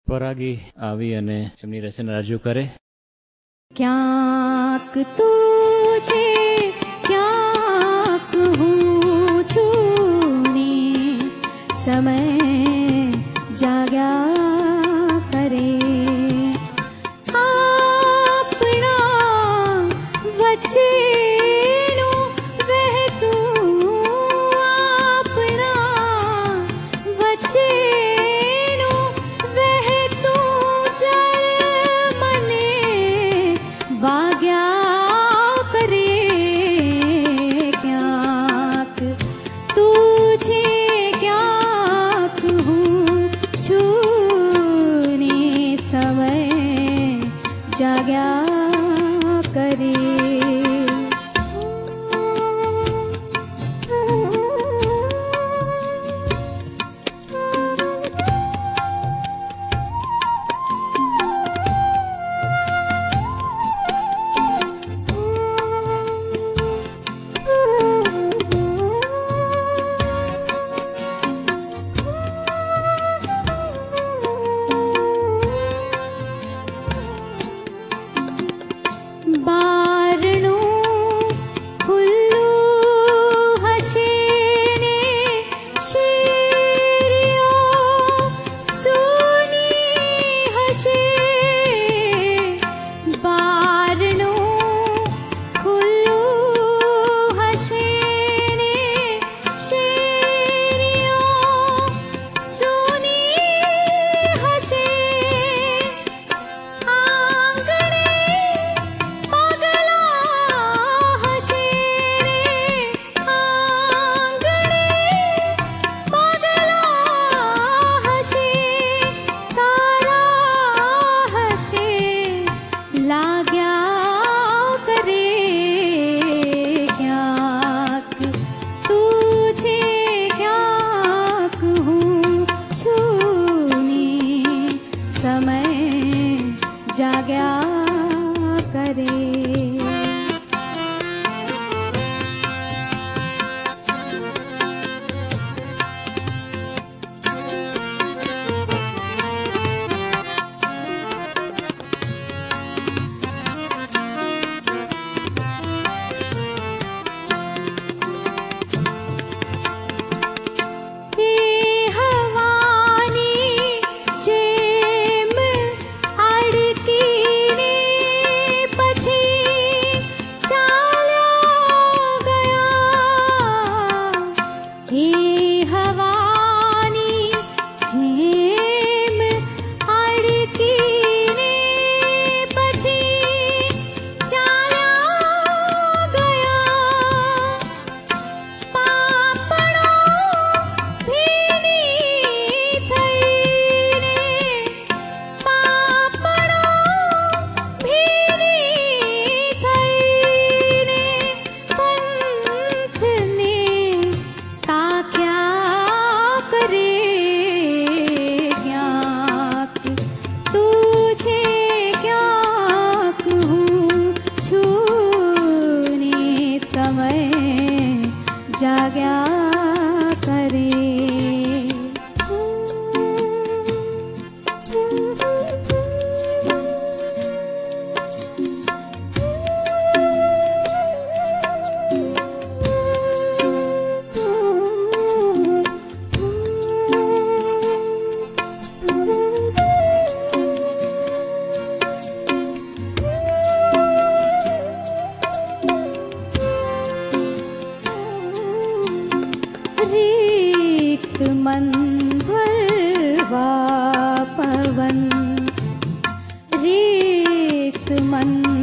પરાગી આવી અને એમની રચના રજૂ કરે. ક્યાંક તું છે, ક્યાંક હું છું ને સમય જાગ્યા કરે. આપણા વચ્ચેનું વહેતું, આપણા વચ્ચેનું વહેતું જળ મને વાગ્યા કરે. ક્યાંક તું છે, ક્યાંક હું છું ને સમય જાગ્યા કરે. બારણું ખુલ્લું હશે ને શેરીઓ સૂની હશે. બારણું ખુલ્લું હશે ને શેરીઓ સૂની હશે. આંગણે પગલાં હશે રે, આંગણે પગલાં હશે. તારા હશે લાગ્યા કરે. ક્યાંક તું છે, ક્યાંક હું છું ને સમય જાગ્યા કરે. એ હવાની જેમ અડકીને પછી ચાલ્યા ગયા. એ હવાની જેમ અડકીને પછી ચાલ્યા ગયા. પાપણો ભીની થઈને, પાપણો ભીની થઈને પંથને તાક્યા કરે. ક્યાંક તું છે, ક્યાંક હું છું ને સમય જાગ્યા કરે. रिक्त मन भरवा पवन, रिक्त मन